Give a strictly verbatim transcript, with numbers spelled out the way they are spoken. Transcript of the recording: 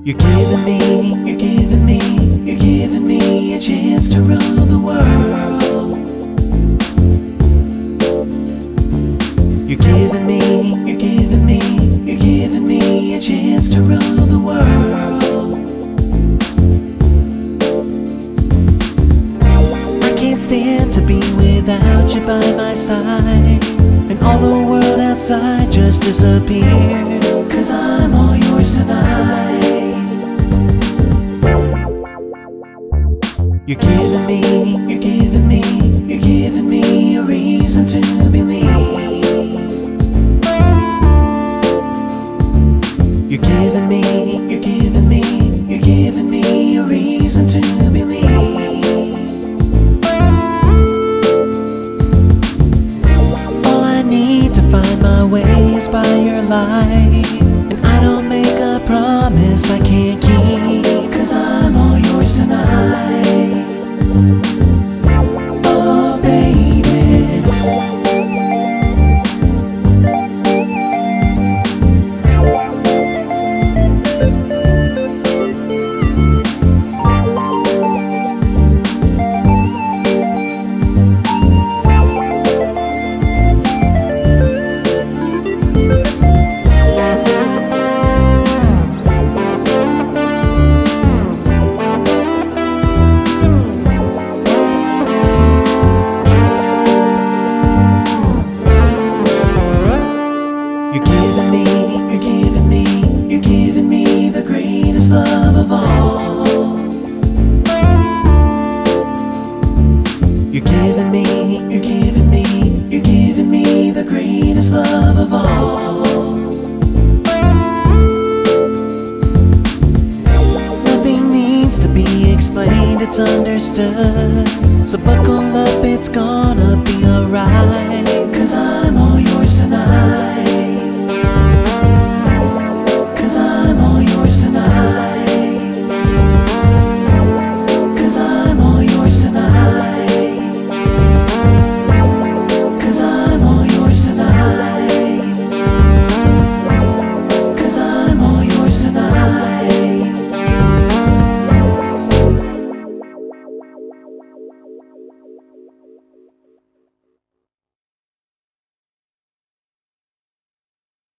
You're giving me, you're giving me, you're giving me a chance to rule the world. You're giving me, you're giving me, you're giving me a chance to rule the world. I can't stand to be without you by my side, and all the world outside just disappears, 'cause I'm all yours tonight. You're giving me, you're giving me, you're giving me a reason to be me. You're giving me, you're giving me, you're giving me a reason to be me. All I need to find my way is by your light, and I don't make a promise I can't keep, 'cause I'm all yours tonight. Oh baby, you're giving me, you're giving me, you're giving me the greatest love of all. You're giving me, you're giving me, you're giving me the greatest love of all. Nothing needs to be explained, it's understood. So buckle up.